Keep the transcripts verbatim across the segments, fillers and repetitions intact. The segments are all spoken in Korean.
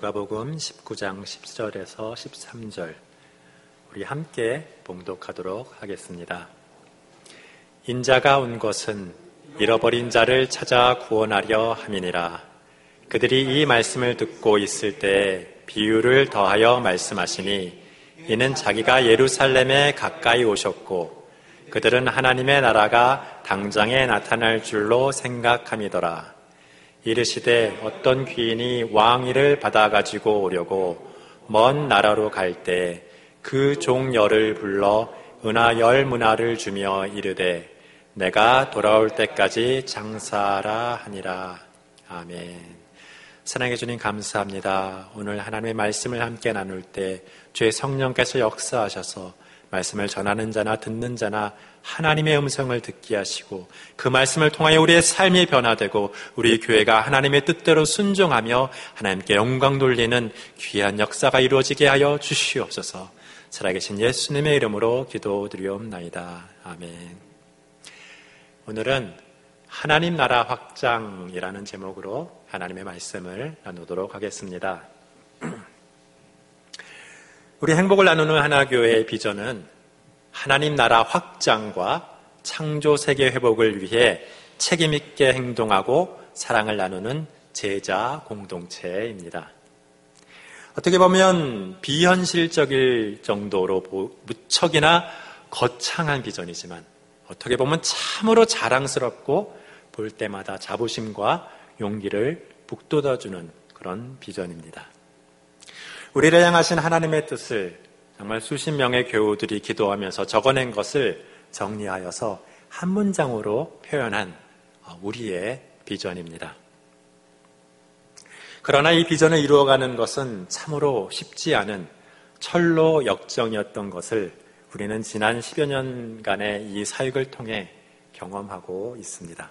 누가복음 십구 장 십 절에서 십삼 절 우리 함께 봉독하도록 하겠습니다. 인자가 온 것은 잃어버린 자를 찾아 구원하려 함이니라. 그들이 이 말씀을 듣고 있을 때 비유를 더하여 말씀하시니 이는 자기가 예루살렘에 가까이 오셨고 그들은 하나님의 나라가 당장에 나타날 줄로 생각함이더라. 이르시되 어떤 귀인이 왕위를 받아가지고 오려고 먼 나라로 갈 때 그 종 열을 불러 은하 열 문화를 주며 이르되 내가 돌아올 때까지 장사하라 하니라. 아멘. 사랑해 주님 감사합니다. 오늘 하나님의 말씀을 함께 나눌 때 주의 성령께서 역사하셔서 말씀을 전하는 자나 듣는 자나 하나님의 음성을 듣게 하시고 그 말씀을 통하여 우리의 삶이 변화되고 우리 교회가 하나님의 뜻대로 순종하며 하나님께 영광 돌리는 귀한 역사가 이루어지게 하여 주시옵소서. 살아계신 예수님의 이름으로 기도드리옵나이다. 아멘. 오늘은 하나님 나라 확장이라는 제목으로 하나님의 말씀을 나누도록 하겠습니다. 우리 행복을 나누는 하나교회의 비전은 하나님 나라 확장과 창조 세계 회복을 위해 책임있게 행동하고 사랑을 나누는 제자 공동체입니다. 어떻게 보면 비현실적일 정도로 무척이나 거창한 비전이지만 어떻게 보면 참으로 자랑스럽고 볼 때마다 자부심과 용기를 북돋아주는 그런 비전입니다. 우리를 향하신 하나님의 뜻을 정말 수십 명의 교우들이 기도하면서 적어낸 것을 정리하여서 한 문장으로 표현한 우리의 비전입니다. 그러나 이 비전을 이루어가는 것은 참으로 쉽지 않은 철로 역정이었던 것을 우리는 지난 십여 년간의 이 사역을 통해 경험하고 있습니다.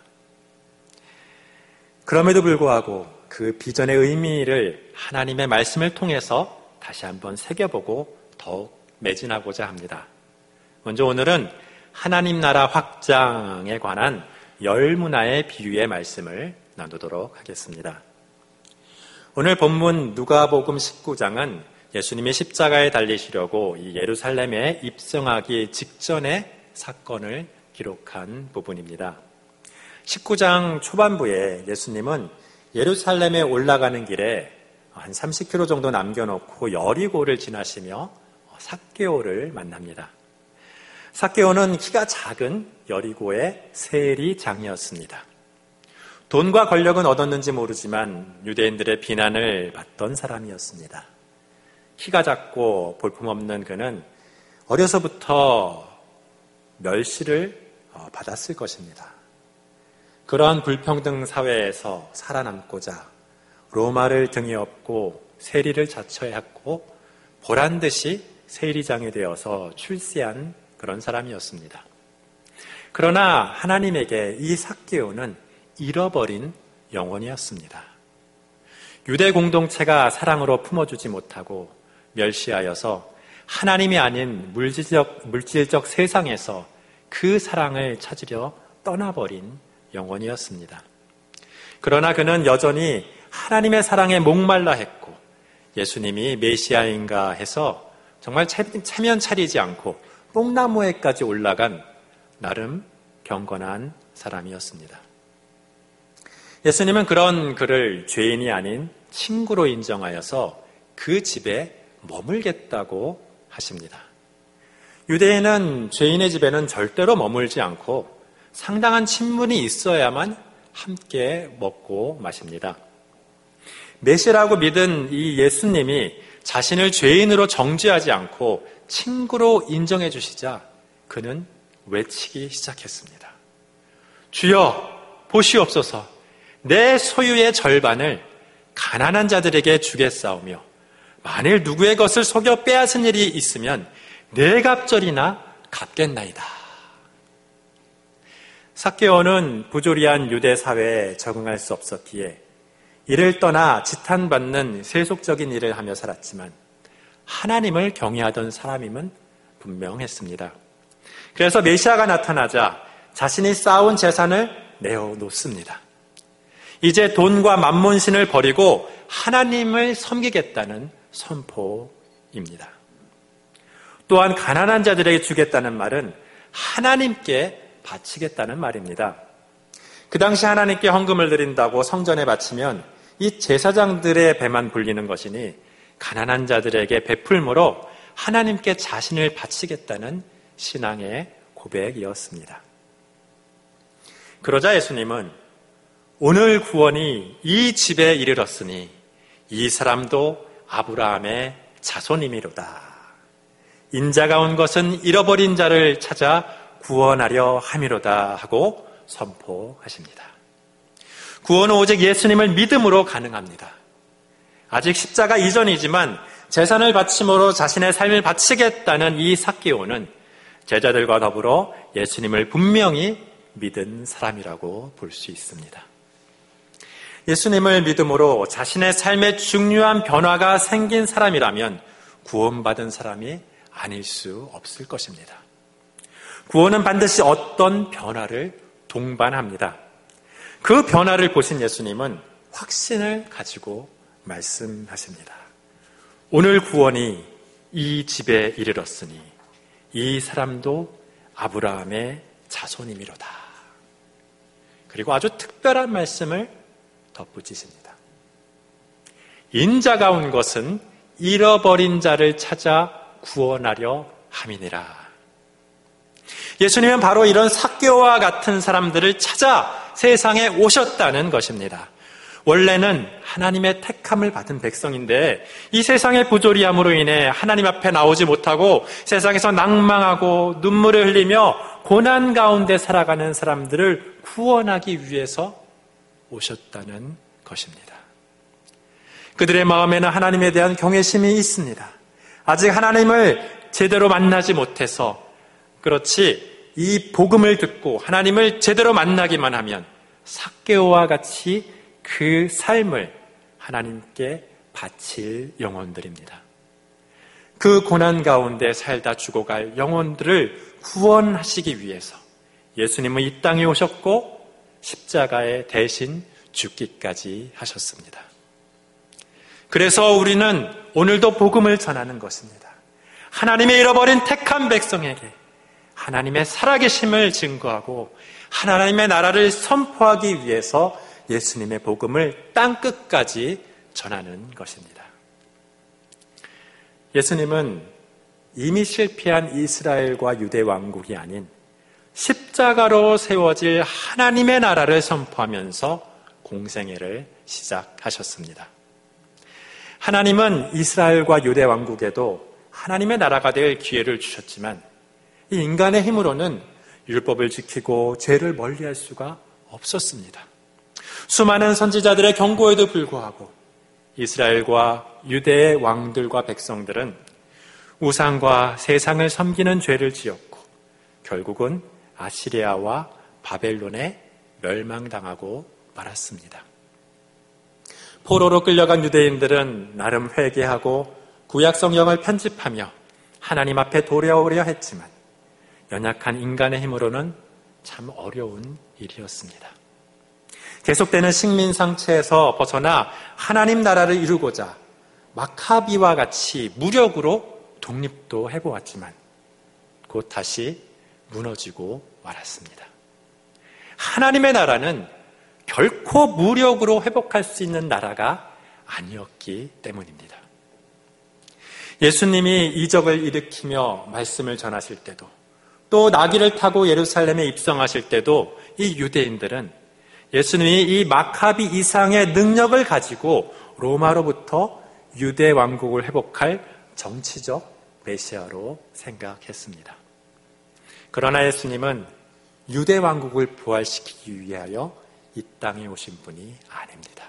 그럼에도 불구하고 그 비전의 의미를 하나님의 말씀을 통해서 다시 한번 새겨보고 더욱 매진하고자 합니다. 먼저 오늘은 하나님 나라 확장에 관한 열 문화의 비유의 말씀을 나누도록 하겠습니다. 오늘 본문 누가복음 십구 장은 예수님이 십자가에 달리시려고 이 예루살렘에 입성하기 직전의 사건을 기록한 부분입니다. 십구 장 초반부에 예수님은 예루살렘에 올라가는 길에 한 삼십 킬로미터 정도 남겨놓고 여리고를 지나시며 삭개오를 만납니다. 삭개오는 키가 작은 여리고의 세리장이었습니다. 돈과 권력은 얻었는지 모르지만 유대인들의 비난을 받던 사람이었습니다. 키가 작고 볼품없는 그는 어려서부터 멸시를 받았을 것입니다. 그러한 불평등 사회에서 살아남고자 로마를 등에 업고 세리를 자처했고 보란듯이 세리장이 되어서 출세한 그런 사람이었습니다. 그러나 하나님에게 이 삭개오는 잃어버린 영혼이었습니다. 유대 공동체가 사랑으로 품어주지 못하고 멸시하여서 하나님이 아닌 물질적, 물질적 세상에서 그 사랑을 찾으려 떠나버린 영혼이었습니다. 그러나 그는 여전히 하나님의 사랑에 목말라 했고 예수님이 메시아인가 해서 정말 체면 차리지 않고 뽕나무에까지 올라간 나름 경건한 사람이었습니다. 예수님은 그런 그를 죄인이 아닌 친구로 인정하여서 그 집에 머물겠다고 하십니다. 유대인은 죄인의 집에는 절대로 머물지 않고 상당한 친분이 있어야만 함께 먹고 마십니다. 메시라고 믿은 이 예수님이 자신을 죄인으로 정죄하지 않고 친구로 인정해 주시자 그는 외치기 시작했습니다. 주여 보시옵소서. 내 소유의 절반을 가난한 자들에게 주겠사오며 만일 누구의 것을 속여 빼앗은 일이 있으면 네 갑절이나 갚겠나이다. 삭개오는 부조리한 유대 사회에 적응할 수 없었기에 이를 떠나 지탄받는 세속적인 일을 하며 살았지만 하나님을 경외하던 사람임은 분명했습니다. 그래서 메시아가 나타나자 자신이 쌓아온 재산을 내어놓습니다. 이제 돈과 만몬신을 버리고 하나님을 섬기겠다는 선포입니다. 또한 가난한 자들에게 주겠다는 말은 하나님께 바치겠다는 말입니다. 그 당시 하나님께 헌금을 드린다고 성전에 바치면 이 제사장들의 배만 불리는 것이니 가난한 자들에게 베풀므로 하나님께 자신을 바치겠다는 신앙의 고백이었습니다. 그러자 예수님은 오늘 구원이 이 집에 이르렀으니 이 사람도 아브라함의 자손이미로다. 인자가 온 것은 잃어버린 자를 찾아 구원하려 함이로다 하고 선포하십니다. 구원은 오직 예수님을 믿음으로 가능합니다. 아직 십자가 이전이지만 재산을 바침으로 자신의 삶을 바치겠다는 이 삭개오는 제자들과 더불어 예수님을 분명히 믿은 사람이라고 볼 수 있습니다. 예수님을 믿음으로 자신의 삶에 중요한 변화가 생긴 사람이라면 구원받은 사람이 아닐 수 없을 것입니다. 구원은 반드시 어떤 변화를 동반합니다. 그 변화를 보신 예수님은 확신을 가지고 말씀하십니다. 오늘 구원이 이 집에 이르렀으니 이 사람도 아브라함의 자손이미로다. 그리고 아주 특별한 말씀을 덧붙이십니다. 인자가 온 것은 잃어버린 자를 찾아 구원하려 함이니라. 예수님은 바로 이런 삭개오와 같은 사람들을 찾아 세상에 오셨다는 것입니다. 원래는 하나님의 택함을 받은 백성인데 이 세상의 부조리함으로 인해 하나님 앞에 나오지 못하고 세상에서 낭망하고 눈물을 흘리며 고난 가운데 살아가는 사람들을 구원하기 위해서 오셨다는 것입니다. 그들의 마음에는 하나님에 대한 경외심이 있습니다. 아직 하나님을 제대로 만나지 못해서 그렇지 이 복음을 듣고 하나님을 제대로 만나기만 하면 삭개오와 같이 그 삶을 하나님께 바칠 영혼들입니다. 그 고난 가운데 살다 죽어갈 영혼들을 구원하시기 위해서 예수님은 이 땅에 오셨고 십자가에 대신 죽기까지 하셨습니다. 그래서 우리는 오늘도 복음을 전하는 것입니다. 하나님의 잃어버린 택한 백성에게 하나님의 살아계심을 증거하고 하나님의 나라를 선포하기 위해서 예수님의 복음을 땅끝까지 전하는 것입니다. 예수님은 이미 실패한 이스라엘과 유대 왕국이 아닌 십자가로 세워질 하나님의 나라를 선포하면서 공생애를 시작하셨습니다. 하나님은 이스라엘과 유대 왕국에도 하나님의 나라가 될 기회를 주셨지만 이 인간의 힘으로는 율법을 지키고 죄를 멀리할 수가 없었습니다. 수많은 선지자들의 경고에도 불구하고 이스라엘과 유대의 왕들과 백성들은 우상과 세상을 섬기는 죄를 지었고 결국은 아시리아와 바벨론에 멸망당하고 말았습니다. 포로로 끌려간 유대인들은 나름 회개하고 구약 성경을 편집하며 하나님 앞에 돌아오려 했지만 연약한 인간의 힘으로는 참 어려운 일이었습니다. 계속되는 식민상체에서 벗어나 하나님 나라를 이루고자 마카비와 같이 무력으로 독립도 해보았지만 곧 다시 무너지고 말았습니다. 하나님의 나라는 결코 무력으로 회복할 수 있는 나라가 아니었기 때문입니다. 예수님이 이적을 일으키며 말씀을 전하실 때도 또 나귀를 타고 예루살렘에 입성하실 때도 이 유대인들은 예수님이 이 마카비 이상의 능력을 가지고 로마로부터 유대 왕국을 회복할 정치적 메시아로 생각했습니다. 그러나 예수님은 유대 왕국을 부활시키기 위하여 이 땅에 오신 분이 아닙니다.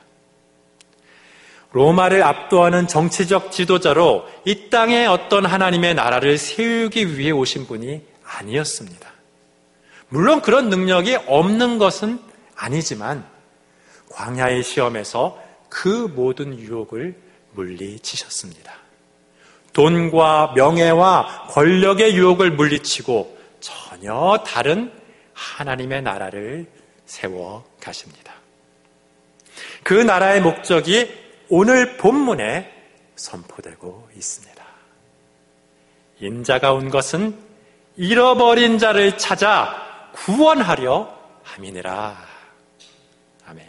로마를 압도하는 정치적 지도자로 이 땅에 어떤 하나님의 나라를 세우기 위해 오신 분이 아니었습니다. 물론 그런 능력이 없는 것은 아니지만 광야의 시험에서 그 모든 유혹을 물리치셨습니다. 돈과 명예와 권력의 유혹을 물리치고 전혀 다른 하나님의 나라를 세워 가십니다. 그 나라의 목적이 오늘 본문에 선포되고 있습니다. 인자가 온 것은 잃어버린 자를 찾아 구원하려 함이니라. 아멘.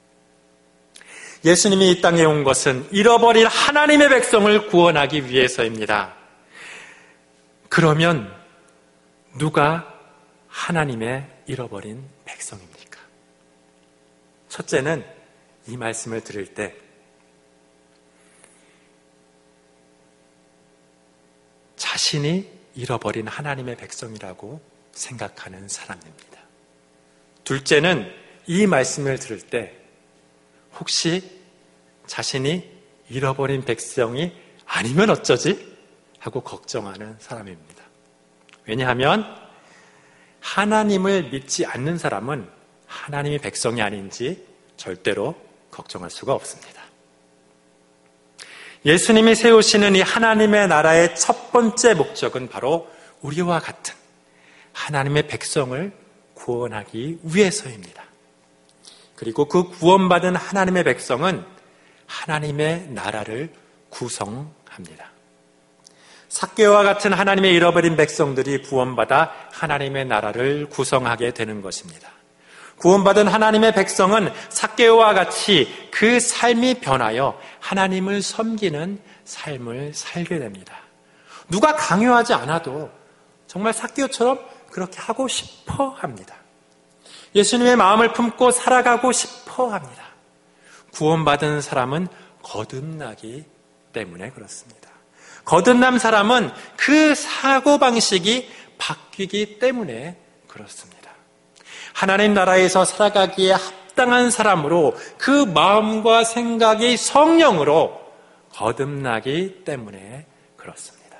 예수님이 이 땅에 온 것은 잃어버린 하나님의 백성을 구원하기 위해서입니다. 그러면 누가 하나님의 잃어버린 백성입니까? 첫째는 이 말씀을 들을 때 자신이 잃어버린 하나님의 백성이라고 생각하는 사람입니다. 둘째는 이 말씀을 들을 때 혹시 자신이 잃어버린 백성이 아니면 어쩌지? 하고 걱정하는 사람입니다. 왜냐하면 하나님을 믿지 않는 사람은 하나님의 백성이 아닌지 절대로 걱정할 수가 없습니다. 예수님이 세우시는 이 하나님의 나라의 첫 번째 목적은 바로 우리와 같은 하나님의 백성을 구원하기 위해서입니다. 그리고 그 구원받은 하나님의 백성은 하나님의 나라를 구성합니다. 삭개오와 같은 하나님의 잃어버린 백성들이 구원받아 하나님의 나라를 구성하게 되는 것입니다. 구원받은 하나님의 백성은 삭개오와 같이 그 삶이 변하여 하나님을 섬기는 삶을 살게 됩니다. 누가 강요하지 않아도 정말 삭개오처럼 그렇게 하고 싶어 합니다. 예수님의 마음을 품고 살아가고 싶어 합니다. 구원받은 사람은 거듭나기 때문에 그렇습니다. 거듭난 사람은 그 사고방식이 바뀌기 때문에 그렇습니다. 하나님 나라에서 살아가기에 합당한 사람으로 그 마음과 생각이 성령으로 거듭나기 때문에 그렇습니다.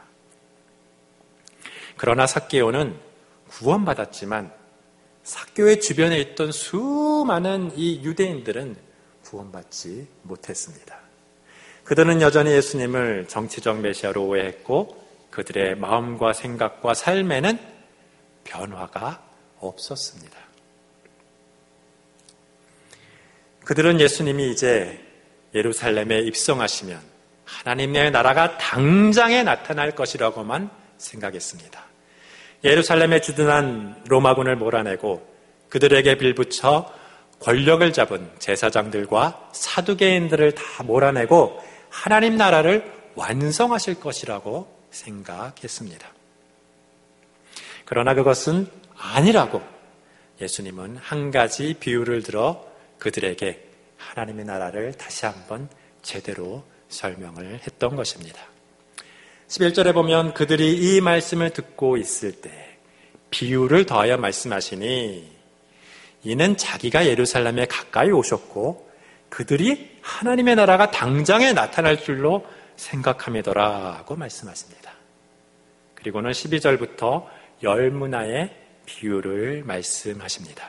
그러나 삭개오는 구원받았지만 삭개오의 주변에 있던 수많은 이 유대인들은 구원받지 못했습니다. 그들은 여전히 예수님을 정치적 메시아로 오해했고 그들의 마음과 생각과 삶에는 변화가 없었습니다. 그들은 예수님이 이제 예루살렘에 입성하시면 하나님의 나라가 당장에 나타날 것이라고만 생각했습니다. 예루살렘에 주둔한 로마군을 몰아내고 그들에게 빌붙여 권력을 잡은 제사장들과 사두개인들을 다 몰아내고 하나님 나라를 완성하실 것이라고 생각했습니다. 그러나 그것은 아니라고 예수님은 한 가지 비유를 들어 그들에게 하나님의 나라를 다시 한번 제대로 설명을 했던 것입니다. 십일 절에 보면 그들이 이 말씀을 듣고 있을 때 비유를 더하여 말씀하시니 이는 자기가 예루살렘에 가까이 오셨고 그들이 하나님의 나라가 당장에 나타날 줄로 생각함이더라고 말씀하십니다. 그리고는 십이 절부터 열 문화의 비유를 말씀하십니다.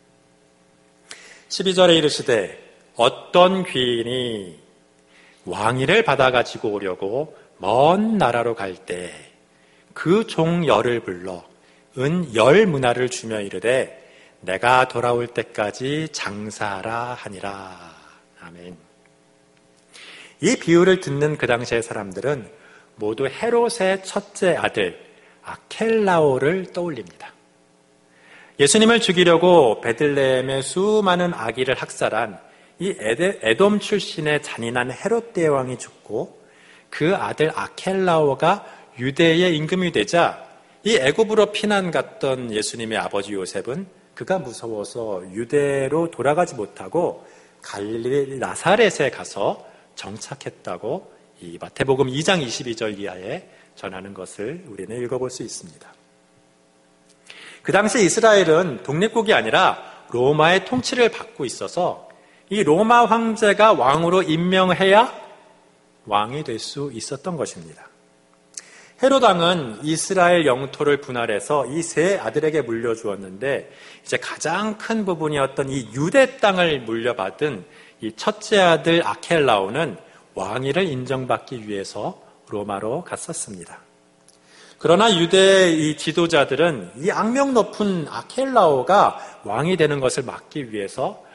십이 절에 이르시되 어떤 귀인이 왕위를 받아가지고 오려고 먼 나라로 갈 때 그 종 열을 불러 은 열 문화를 주며 이르되 내가 돌아올 때까지 장사하라 하니라. 아멘. 이 비유를 듣는 그 당시의 사람들은 모두 헤롯의 첫째 아들 아켈라오를 떠올립니다. 예수님을 죽이려고 베들레헴의 수많은 아기를 학살한 이 에돔 출신의 잔인한 헤롯 대왕이 죽고 그 아들 아켈라오가 유대의 임금이 되자 이 애굽으로 피난 갔던 예수님의 아버지 요셉은 그가 무서워서 유대로 돌아가지 못하고 갈릴리 나사렛에 가서 정착했다고 이 마태복음 이 장 이십이 절 이하에 전하는 것을 우리는 읽어볼 수 있습니다. 그 당시 이스라엘은 독립국이 아니라 로마의 통치를 받고 있어서 이 로마 황제가 왕으로 임명해야 왕이 될 수 있었던 것입니다. 헤롯 왕은 이스라엘 영토를 분할해서 이 세 아들에게 물려주었는데 이제 가장 큰 부분이었던 이 유대 땅을 물려받은 이 첫째 아들 아켈라오는 왕위를 인정받기 위해서 로마로 갔었습니다. 그러나 유대 이 지도자들은 이 악명 높은 아켈라오가 왕이 되는 것을 막기 위해서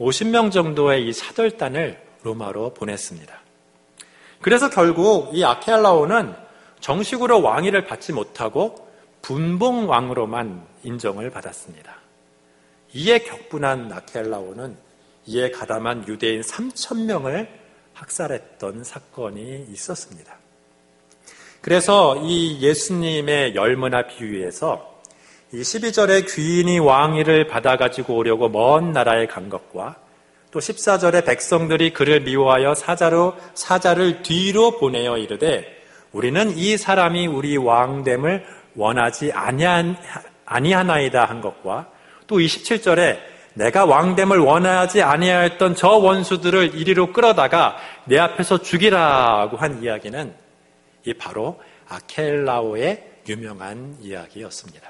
오십 명 정도의 이 사절단을 로마로 보냈습니다. 그래서 결국 이 아켈라오는 정식으로 왕위를 받지 못하고 분봉왕으로만 인정을 받았습니다. 이에 격분한 아켈라오는 이에 가담한 유대인 삼천 명을 학살했던 사건이 있었습니다. 그래서 이 예수님의 열문화 비유에서 이 십이 절에 귀인이 왕위를 받아가지고 오려고 먼 나라에 간 것과 또 십사 절에 백성들이 그를 미워하여 사자로, 사자를 뒤로 보내어 이르되 우리는 이 사람이 우리 왕됨을 원하지 아니한, 아니하나이다 한 것과 또 이십칠 절에 내가 왕됨을 원하지 아니하였던 저 원수들을 이리로 끌어다가 내 앞에서 죽이라고 한 이야기는 이 바로 아켈라오의 유명한 이야기였습니다.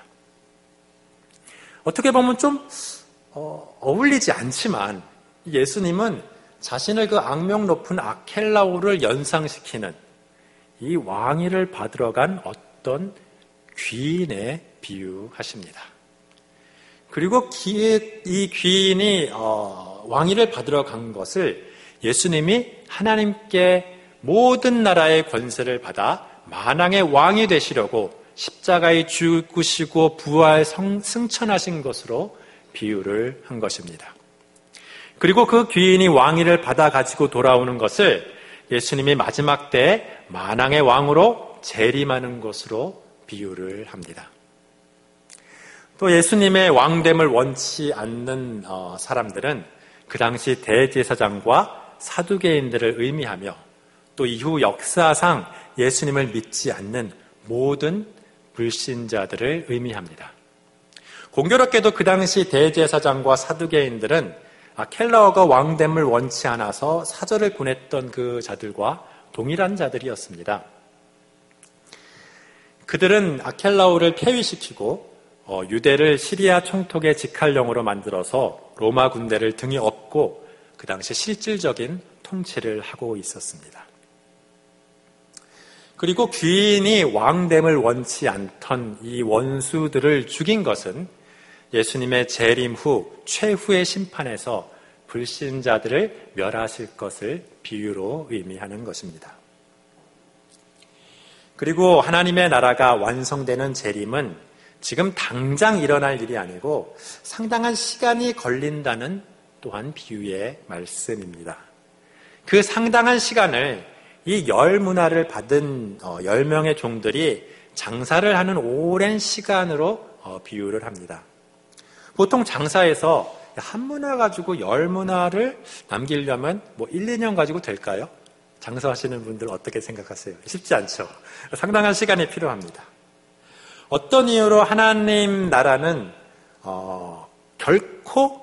어떻게 보면 좀 어, 어울리지 않지만 예수님은 자신을 그 악명 높은 아켈라오를 연상시키는 이 왕위를 받으러 간 어떤 귀인에 비유하십니다. 그리고 이 귀인이 어, 왕위를 받으러 간 것을 예수님이 하나님께 모든 나라의 권세를 받아 만왕의 왕이 되시려고 십자가에 죽으시고 부활 성, 승천하신 것으로 비유를 한 것입니다. 그리고 그 귀인이 왕위를 받아 가지고 돌아오는 것을 예수님이 마지막 때에 만왕의 왕으로 재림하는 것으로 비유를 합니다. 또 예수님의 왕됨을 원치 않는 사람들은 그 당시 대제사장과 사두개인들을 의미하며 또 이후 역사상 예수님을 믿지 않는 모든 불신자들을 의미합니다. 공교롭게도 그 당시 대제사장과 사두개인들은 아켈라오가 왕됨을 원치 않아서 사절을 보냈던 그 자들과 동일한 자들이었습니다. 그들은 아켈라오를 폐위시키고 어, 유대를 시리아 총독의 직할령으로 만들어서 로마 군대를 등에 업고 그 당시 실질적인 통치를 하고 있었습니다. 그리고 귀인이 왕됨을 원치 않던 이 원수들을 죽인 것은 예수님의 재림 후 최후의 심판에서 불신자들을 멸하실 것을 비유로 의미하는 것입니다. 그리고 하나님의 나라가 완성되는 재림은 지금 당장 일어날 일이 아니고 상당한 시간이 걸린다는 또한 비유의 말씀입니다. 그 상당한 시간을 이 열 문화를 받은 열 명의 종들이 장사를 하는 오랜 시간으로 비유를 합니다. 보통 장사에서 한 문화 가지고 열 문화를 남기려면 뭐 일, 이 년 가지고 될까요? 장사하시는 분들 어떻게 생각하세요? 쉽지 않죠. 상당한 시간이 필요합니다. 어떤 이유로 하나님 나라는 어, 결코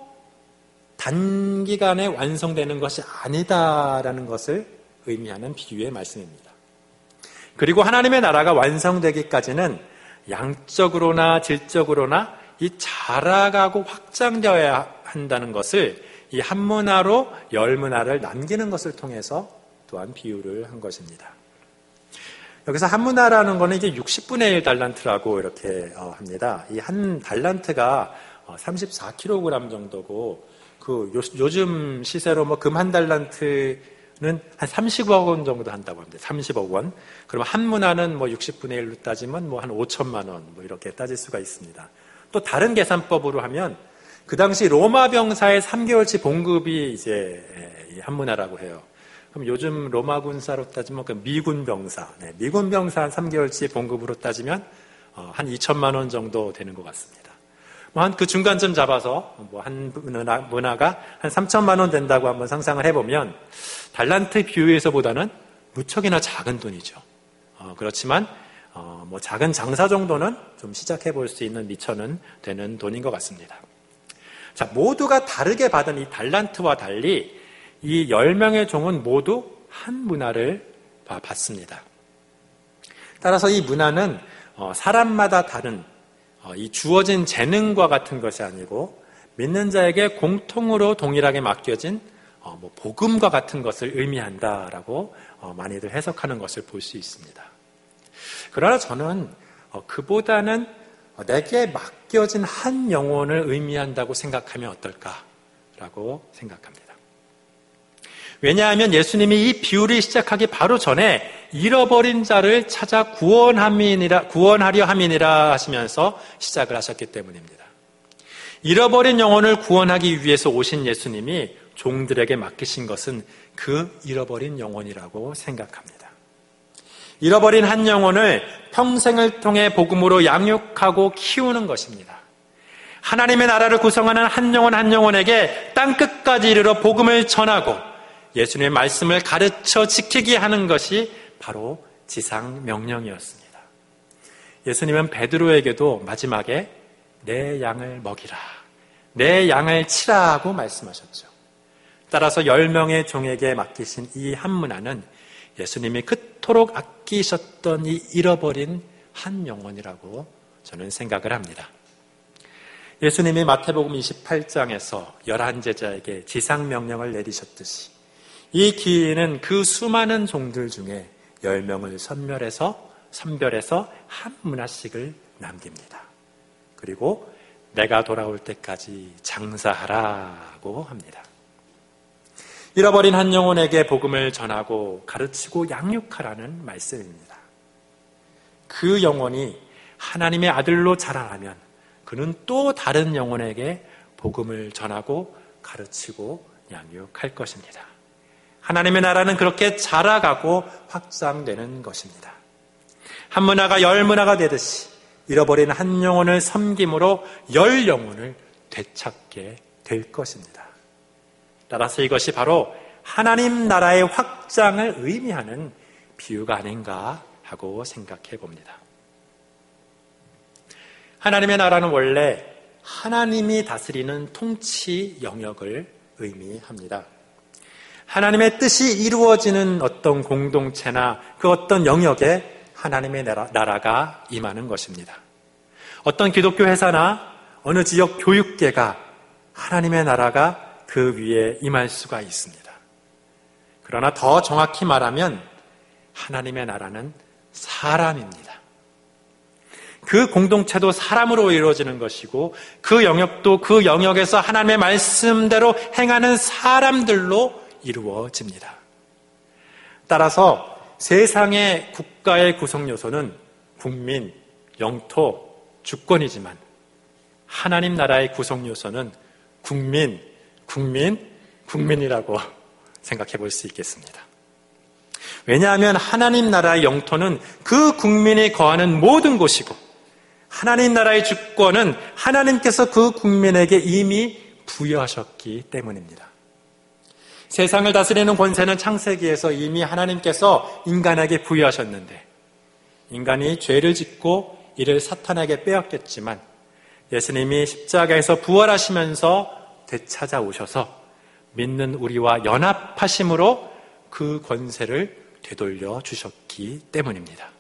단기간에 완성되는 것이 아니다라는 것을 의미하는 비유의 말씀입니다. 그리고 하나님의 나라가 완성되기까지는 양적으로나 질적으로나 이 자라가고 확장되어야 한다는 것을 이 한 문화로 열 문화를 남기는 것을 통해서 또한 비유를 한 것입니다. 여기서 한 문화라는 것은 이제 육십분의 일 달란트라고 이렇게 합니다. 이 한 달란트가 삼십사 킬로그램 정도고 그 요, 요즘 시세로 뭐 금 한 달란트는 한 삼십억 원 정도 한다고 합니다. 삼십억 원. 그러면 한 문화는 뭐 육십분의 일로 따지면 뭐 한 오천만 원 뭐 이렇게 따질 수가 있습니다. 또 다른 계산법으로 하면 그 당시 로마 병사의 삼 개월치 봉급이 이제 한 문화라고 해요. 그럼 요즘 로마 군사로 따지면 그 미군 병사, 네, 미군 병사 한 삼 개월치 봉급으로 따지면 어, 한 이천만 원 정도 되는 것 같습니다. 뭐 한 그 중간점 잡아서 뭐 한 문화, 문화가 한 삼천만 원 된다고 한번 상상을 해보면 달란트 비유에서보다는 무척이나 작은 돈이죠. 어, 그렇지만 어, 뭐 작은 장사 정도는 좀 시작해 볼 수 있는 미천은 되는 돈인 것 같습니다. 자, 모두가 다르게 받은 이 달란트와 달리 이 열 명의 종은 모두 한 문화를 받습니다. 따라서 이 문화는 사람마다 다른 이 주어진 재능과 같은 것이 아니고 믿는 자에게 공통으로 동일하게 맡겨진 뭐 복음과 같은 것을 의미한다라고 많이들 해석하는 것을 볼 수 있습니다. 그러나 저는 그보다는 내게 맡겨진 한 영혼을 의미한다고 생각하면 어떨까? 라고 생각합니다. 왜냐하면 예수님이 이 비유를 시작하기 바로 전에 잃어버린 자를 찾아 구원함이니라, 구원하려 함이니라 하시면서 시작을 하셨기 때문입니다. 잃어버린 영혼을 구원하기 위해서 오신 예수님이 종들에게 맡기신 것은 그 잃어버린 영혼이라고 생각합니다. 잃어버린 한 영혼을 평생을 통해 복음으로 양육하고 키우는 것입니다. 하나님의 나라를 구성하는 한 영혼 한 영혼에게 땅끝까지 이르러 복음을 전하고 예수님의 말씀을 가르쳐 지키게 하는 것이 바로 지상 명령이었습니다. 예수님은 베드로에게도 마지막에 내 양을 먹이라, 내 양을 치라고 말씀하셨죠. 따라서 열 명의 종에게 맡기신 이 한 문화는 예수님이 그토록 아끼셨던 이 잃어버린 한 영혼이라고 저는 생각을 합니다. 예수님이 마태복음 이십팔 장에서 열한 제자에게 지상명령을 내리셨듯이 이 기인은 그 수많은 종들 중에 열 명을 선별해서, 선별해서 한 문화씩을 남깁니다. 그리고 내가 돌아올 때까지 장사하라고 합니다. 잃어버린 한 영혼에게 복음을 전하고 가르치고 양육하라는 말씀입니다. 그 영혼이 하나님의 아들로 자라나면 그는 또 다른 영혼에게 복음을 전하고 가르치고 양육할 것입니다. 하나님의 나라는 그렇게 자라가고 확장되는 것입니다. 한 문화가 열 문화가 되듯이 잃어버린 한 영혼을 섬김으로 열 영혼을 되찾게 될 것입니다. 따라서 이것이 바로 하나님 나라의 확장을 의미하는 비유가 아닌가 하고 생각해 봅니다. 하나님의 나라는 원래 하나님이 다스리는 통치 영역을 의미합니다. 하나님의 뜻이 이루어지는 어떤 공동체나 그 어떤 영역에 하나님의 나라가 임하는 것입니다. 어떤 기독교 회사나 어느 지역 교육계가 하나님의 나라가 그 위에 임할 수가 있습니다. 그러나 더 정확히 말하면 하나님의 나라는 사람입니다. 그 공동체도 사람으로 이루어지는 것이고 그 영역도 그 영역에서 하나님의 말씀대로 행하는 사람들로 이루어집니다. 따라서 세상의 국가의 구성 요소는 국민, 영토, 주권이지만 하나님 나라의 구성 요소는 국민, 국민, 국민이라고 생각해 볼 수 있겠습니다. 왜냐하면 하나님 나라의 영토는 그 국민이 거하는 모든 곳이고 하나님 나라의 주권은 하나님께서 그 국민에게 이미 부여하셨기 때문입니다. 세상을 다스리는 권세는 창세기에서 이미 하나님께서 인간에게 부여하셨는데 인간이 죄를 짓고 이를 사탄에게 빼앗겼지만 예수님이 십자가에서 부활하시면서 되찾아오셔서 믿는 우리와 연합하심으로 그 권세를 되돌려 주셨기 때문입니다.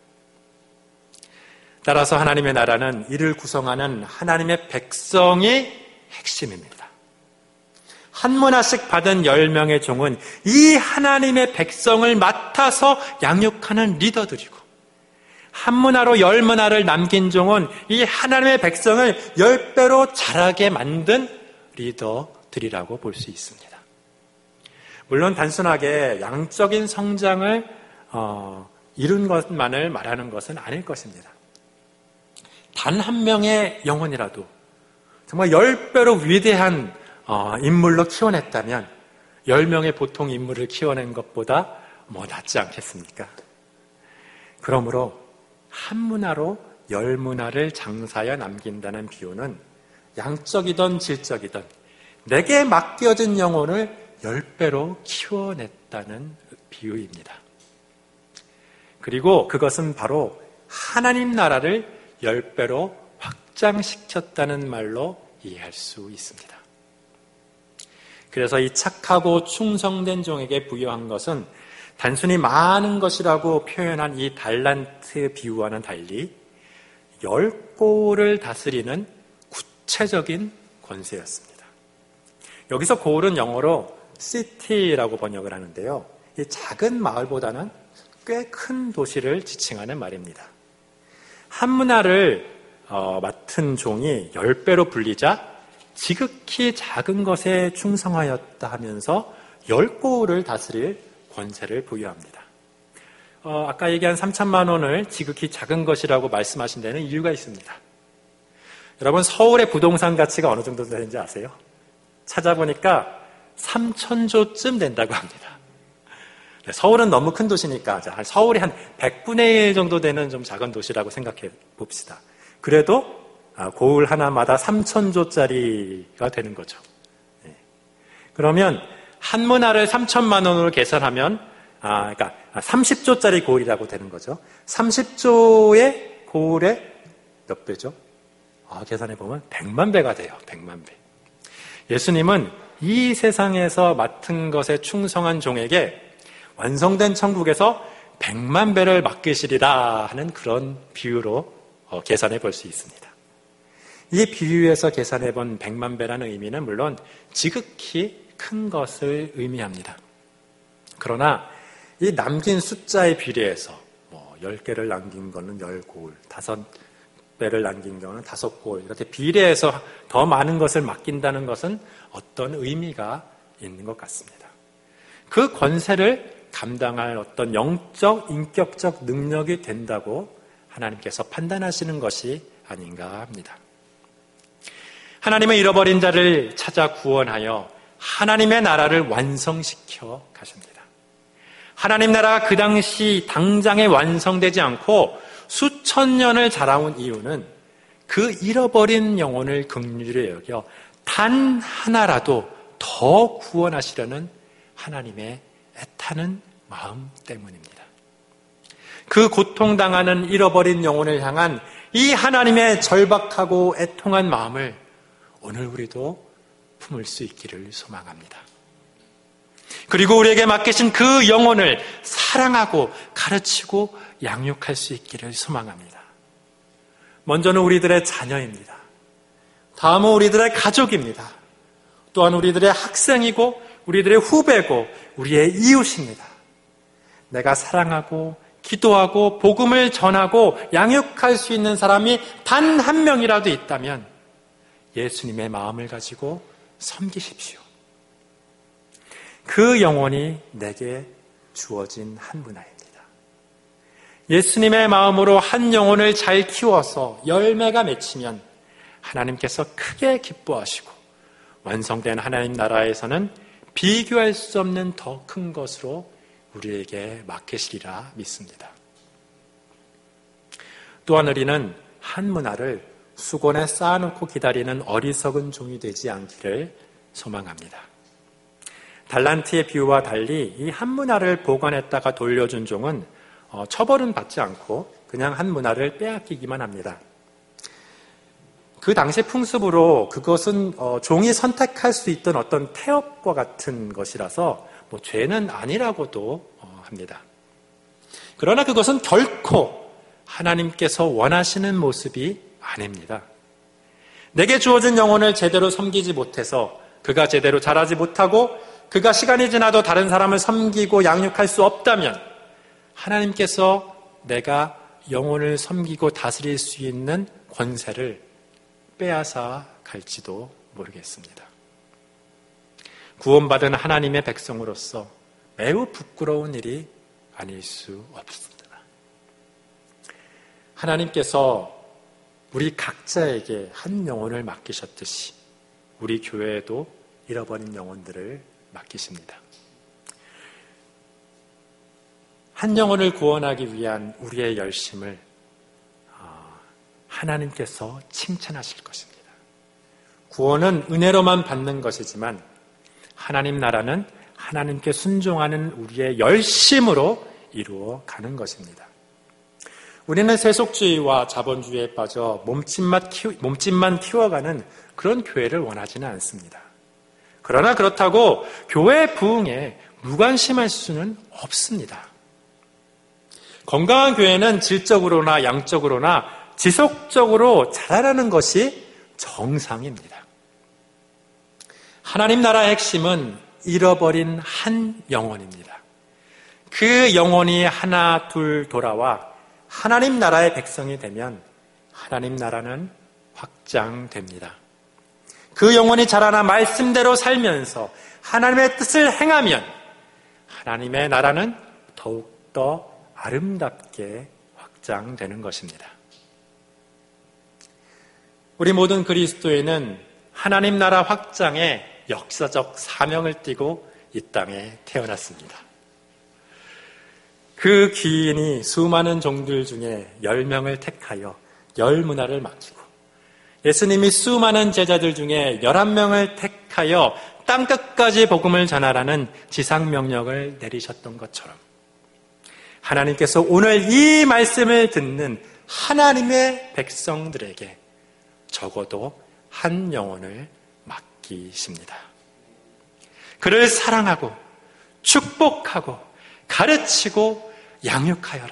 따라서 하나님의 나라는 이를 구성하는 하나님의 백성이 핵심입니다. 한 문화씩 받은 열 명의 종은 이 하나님의 백성을 맡아서 양육하는 리더들이고 한 문화로 열 문화를 남긴 종은 이 하나님의 백성을 열 배로 자라게 만든 리더들이라고 볼 수 있습니다. 물론 단순하게 양적인 성장을 어, 이룬 것만을 말하는 것은 아닐 것입니다. 단 한 명의 영혼이라도 정말 열 배로 위대한 어, 인물로 키워냈다면 열 명의 보통 인물을 키워낸 것보다 뭐 낫지 않겠습니까? 그러므로 한 문화로 열 문화를 장사하여 남긴다는 비유는 양적이든 질적이든 내게 맡겨진 영혼을 열 배로 키워냈다는 비유입니다. 그리고 그것은 바로 하나님 나라를 열 배로 확장시켰다는 말로 이해할 수 있습니다. 그래서 이 착하고 충성된 종에게 부여한 것은 단순히 많은 것이라고 표현한 이 달란트 비유와는 달리 열 골을 다스리는 구체적인 권세였습니다. 여기서 골은 영어로 city라고 번역을 하는데요. 이 작은 마을보다는 꽤 큰 도시를 지칭하는 말입니다. 한 문화를 어, 맡은 종이 열 배로 불리자 지극히 작은 것에 충성하였다 하면서 열 고을을 다스릴 권세를 부여합니다. 어, 아까 얘기한 삼천만 원을 지극히 작은 것이라고 말씀하신 데는 이유가 있습니다. 여러분, 서울의 부동산 가치가 어느 정도 되는지 아세요? 찾아보니까 삼천조쯤 된다고 합니다. 서울은 너무 큰 도시니까 서울이 한 백분의 일 정도 되는 좀 작은 도시라고 생각해 봅시다. 그래도 고을 하나마다 삼천조짜리가 되는 거죠. 그러면 한 문화를 삼천만 원으로 계산하면 아, 그러니까 삼십조짜리 고을이라고 되는 거죠. 삼십조의 고을에 몇 배죠? 아, 계산해보면 백만 배가 돼요. 백만 배. 예수님은 이 세상에서 맡은 것에 충성한 종에게 완성된 천국에서 백만 배를 맡기시리라 하는 그런 비유로 어, 계산해 볼 수 있습니다. 이 비유에서 계산해 본 백만 배라는 의미는 물론 지극히 큰 것을 의미합니다. 그러나 이 남긴 숫자에 비례해서 뭐 열 개를 남긴 거는 열 고을, 다섯 배를 남긴 경우는 다섯 고을, 이렇게 비례해서 더 많은 것을 맡긴다는 것은 어떤 의미가 있는 것 같습니다. 그 권세를 감당할 어떤 영적, 인격적 능력이 된다고 하나님께서 판단하시는 것이 아닌가 합니다. 하나님은 잃어버린 자를 찾아 구원하여 하나님의 나라를 완성시켜 가십니다. 하나님 나라가 그 당시 당장에 완성되지 않고 수천 년을 자라온 이유는 그 잃어버린 영혼을 긍휼히 여겨 단 하나라도 더 구원하시려는 하나님의 애타는 마음 때문입니다. 그 고통당하는 잃어버린 영혼을 향한 이 하나님의 절박하고 애통한 마음을 오늘 우리도 품을 수 있기를 소망합니다. 그리고 우리에게 맡기신 그 영혼을 사랑하고 가르치고 양육할 수 있기를 소망합니다. 먼저는 우리들의 자녀입니다. 다음은 우리들의 가족입니다. 또한 우리들의 학생이고 우리들의 후배고 우리의 이웃입니다. 내가 사랑하고 기도하고 복음을 전하고 양육할 수 있는 사람이 단 한 명이라도 있다면 예수님의 마음을 가지고 섬기십시오. 그 영혼이 내게 주어진 한 문화입니다. 예수님의 마음으로 한 영혼을 잘 키워서 열매가 맺히면 하나님께서 크게 기뻐하시고 완성된 하나님 나라에서는 비교할 수 없는 더 큰 것으로 우리에게 맡기시리라 믿습니다. 또한 우리는 한 문화를 수건에 쌓아놓고 기다리는 어리석은 종이 되지 않기를 소망합니다. 달란트의 비유와 달리 이 한 문화를 보관했다가 돌려준 종은 처벌은 받지 않고 그냥 한 문화를 빼앗기기만 합니다. 그 당시 풍습으로 그것은 종이 선택할 수 있던 어떤 태업과 같은 것이라서 뭐 죄는 아니라고도 합니다. 그러나 그것은 결코 하나님께서 원하시는 모습이 아닙니다. 내게 주어진 영혼을 제대로 섬기지 못해서 그가 제대로 자라지 못하고 그가 시간이 지나도 다른 사람을 섬기고 양육할 수 없다면 하나님께서 내가 영혼을 섬기고 다스릴 수 있는 권세를 빼앗아 갈지도 모르겠습니다. 구원받은 하나님의 백성으로서 매우 부끄러운 일이 아닐 수 없습니다. 하나님께서 우리 각자에게 한 영혼을 맡기셨듯이 우리 교회에도 잃어버린 영혼들을 맡기십니다. 한 영혼을 구원하기 위한 우리의 열심을 하나님께서 칭찬하실 것입니다. 구원은 은혜로만 받는 것이지만 하나님 나라는 하나님께 순종하는 우리의 열심으로 이루어 가는 것입니다. 우리는 세속주의와 자본주의에 빠져 몸집만, 키우, 몸집만 키워가는 그런 교회를 원하지는 않습니다. 그러나 그렇다고 교회 부흥에 무관심할 수는 없습니다. 건강한 교회는 질적으로나 양적으로나 지속적으로 자라나는 것이 정상입니다. 하나님 나라의 핵심은 잃어버린 한 영혼입니다. 그 영혼이 하나 둘 돌아와 하나님 나라의 백성이 되면 하나님 나라는 확장됩니다. 그 영혼이 자라나 말씀대로 살면서 하나님의 뜻을 행하면 하나님의 나라는 더욱더 아름답게 확장되는 것입니다. 우리 모든 그리스도인은 하나님 나라 확장의 역사적 사명을 띠고 이 땅에 태어났습니다. 그 귀인이 수많은 종들 중에 열 명을 택하여 열 문화를 맡기고 예수님이 수많은 제자들 중에 열한 명을 택하여 땅끝까지 복음을 전하라는 지상명령을 내리셨던 것처럼 하나님께서 오늘 이 말씀을 듣는 하나님의 백성들에게 적어도 한 영혼을 맡기십니다. 그를 사랑하고 축복하고 가르치고 양육하여라.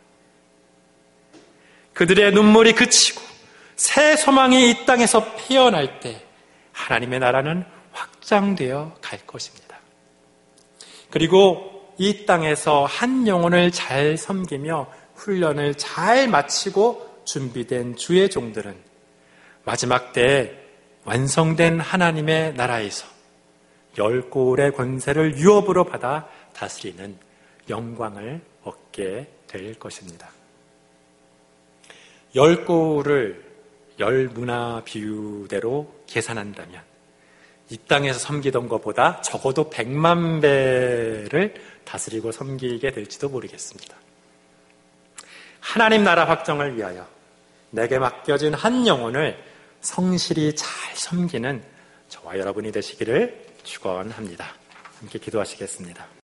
그들의 눈물이 그치고 새 소망이 이 땅에서 피어날 때 하나님의 나라는 확장되어 갈 것입니다. 그리고 이 땅에서 한 영혼을 잘 섬기며 훈련을 잘 마치고 준비된 주의 종들은 마지막 때에 완성된 하나님의 나라에서 열 고울의 권세를 유업으로 받아 다스리는 영광을 얻게 될 것입니다. 열 고울을 열 문화 비유대로 계산한다면 이 땅에서 섬기던 것보다 적어도 백만 배를 다스리고 섬기게 될지도 모르겠습니다. 하나님 나라 확정을 위하여 내게 맡겨진 한 영혼을 성실히 잘 섬기는 저와 여러분이 되시기를 축원합니다. 함께 기도하시겠습니다.